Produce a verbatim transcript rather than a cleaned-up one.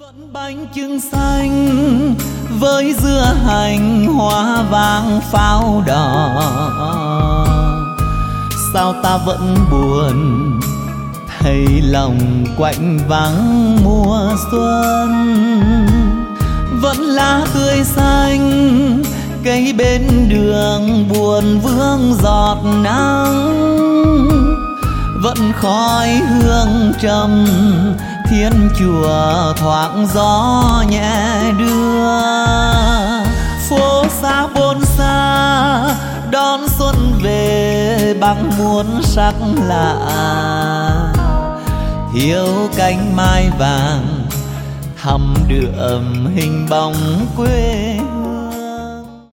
vẫn bánh chưng xanh với dưa hành hoa vàng pháo đỏ. Sao ta vẫn buồn thấy lòng quạnh vắng mùa xuân. Vẫn lá tươi xanh cây bên đường buồn vương giọt nắng. Vẫn khói hương trầm thiên chùa thoáng gió nhẹ đưa. Phố xa bốn xa đón xuân về bằng muôn sắc lạ. Thiếu cánh mai vàng thắm đượm hình bóng quê